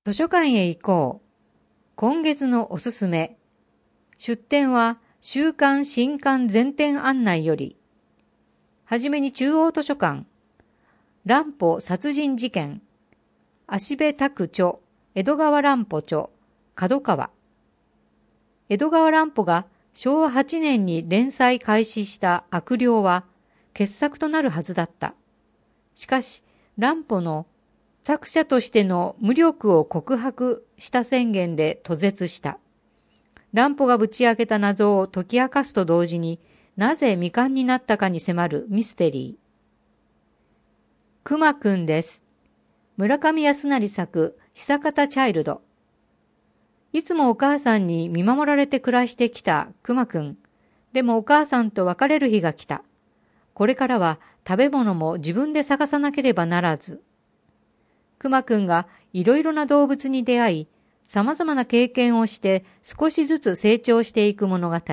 図書館へ行こう。今月のおすすめ。出典は週刊新刊全典案内より。はじめに中央図書館。乱歩殺人事件。芦部拓著、江戸川乱歩著、角川。江戸川乱歩が昭和8年に連載開始した悪霊は傑作となるはずだった。しかし、乱歩の作者としての無力を告白した宣言で途絶した。乱歩がぶち開けた謎を解き明かすと同時に、なぜ未完になったかに迫るミステリー。熊くんです。村上康成作、久方チャイルド。いつもお母さんに見守られて暮らしてきた熊くん。でもお母さんと別れる日が来た。これからは食べ物も自分で探さなければならず。熊くんがいろいろな動物に出会い、様々な経験をして少しずつ成長していく物語。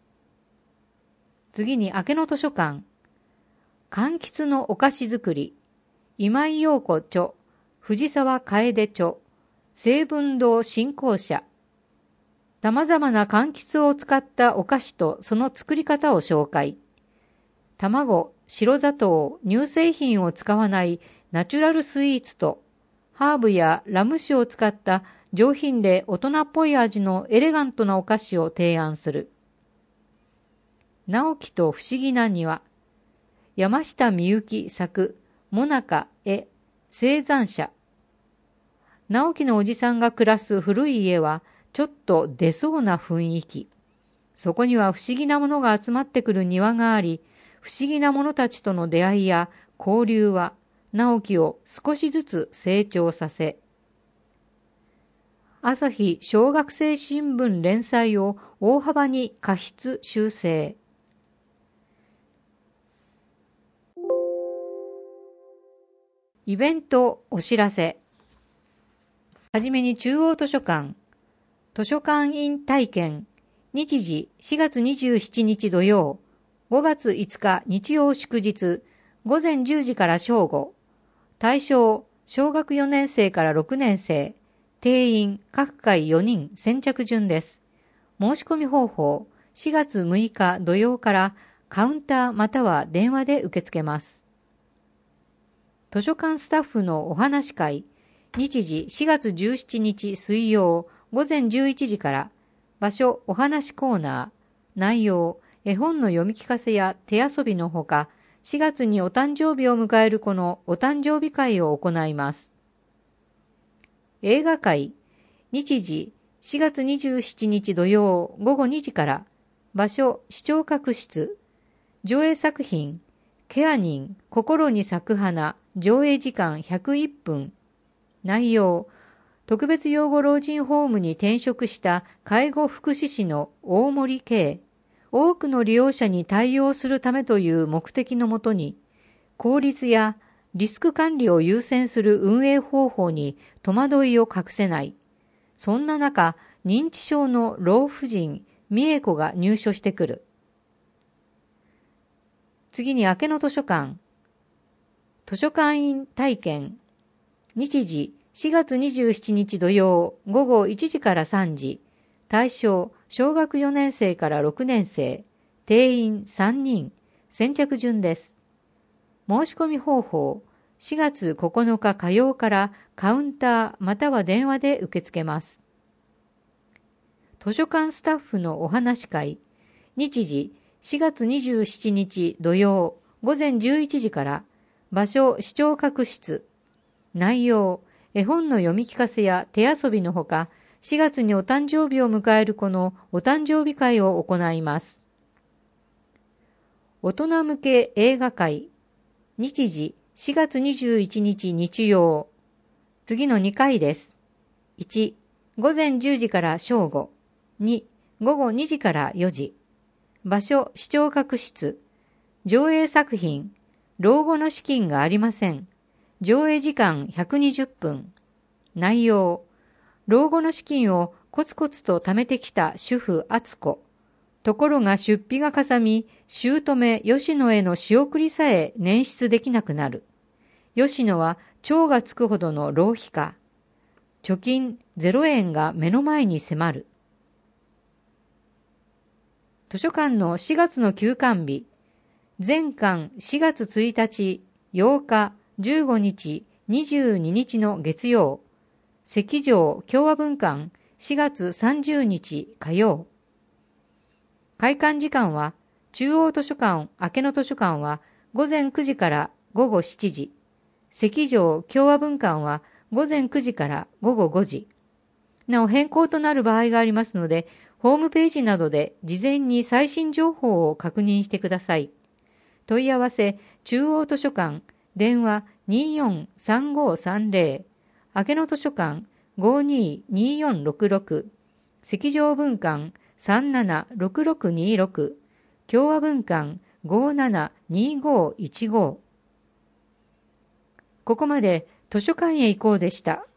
次に明けの図書館。柑橘のお菓子作り。今井陽子著、藤沢楓著、成文堂新興社。様々な柑橘を使ったお菓子とその作り方を紹介。卵、白砂糖、乳製品を使わないナチュラルスイーツと、ハーブやラム酒を使った上品で大人っぽい味のエレガントなお菓子を提案する。直樹と不思議な庭。山下美幸作、もなか絵、生産者。直樹のおじさんが暮らす古い家はちょっと出そうな雰囲気。そこには不思議なものが集まってくる庭があり、不思議なものたちとの出会いや交流は直樹を少しずつ成長させ、朝日小学生新聞連載を大幅に過失修正。イベントお知らせ。はじめに中央図書館。図書館員体験。日時4月27日土曜、5月5日日曜祝日、午前10時から正午。対象、小学4年生から6年生。定員、各回4人、先着順です。申し込み方法、4月6日土曜からカウンターまたは電話で受け付けます。図書館スタッフのお話会。日時4月17日水曜、午前11時から。場所、お話コーナー。内容、絵本の読み聞かせや手遊びのほか、4月にお誕生日を迎える子のお誕生日会を行います。映画会。日時4月27日土曜午後2時から。場所、視聴覚室。上映作品、ケア人、心に咲く花。上映時間101分。内容、特別養護老人ホームに転職した介護福祉士の大森圭。多くの利用者に対応するためという目的のもとに、効率やリスク管理を優先する運営方法に戸惑いを隠せない。そんな中、認知症の老婦人、美恵子が入所してくる。次に明けの図書館。図書館員体験。日時4月27日土曜午後1時から3時。対象、小学4年生から6年生。定員3人。先着順です。申し込み方法、4月9日火曜からカウンターまたは電話で受け付けます。図書館スタッフのお話会。日時4月27日土曜午前11時から。場所、視聴覚室。内容、絵本の読み聞かせや手遊びのほか、4月にお誕生日を迎える子のお誕生日会を行います。大人向け映画会。日時4月21日日曜。次の2回です。1、午前10時から正午。2、午後2時から4時。場所、視聴覚室。上映作品、老後の資金がありません。上映時間120分。内容、老後の資金をコツコツと貯めてきた主婦敦子。ところが出費がかさみ、姑吉野への仕送りさえ捻出できなくなる。吉野は超がつくほどの浪費家。 貯金0円が目の前に迫る。図書館の4月の休館日、全館4月1日、8日、15日、22日の月曜、赤条共和文館4月30日火曜。開館時間は、中央図書館、明野図書館は午前9時から午後7時、赤条共和文館は午前9時から午後5時。なお変更となる場合がありますので、ホームページなどで事前に最新情報を確認してください。問い合わせ、中央図書館、電話243530、明野図書館522466、赤条文館376626、共和文館572515。ここまで図書館へ行こうでした。